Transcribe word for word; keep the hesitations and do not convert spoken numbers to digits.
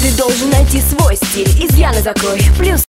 Каждый должен найти свой стиль, изъяны закрой. Плюс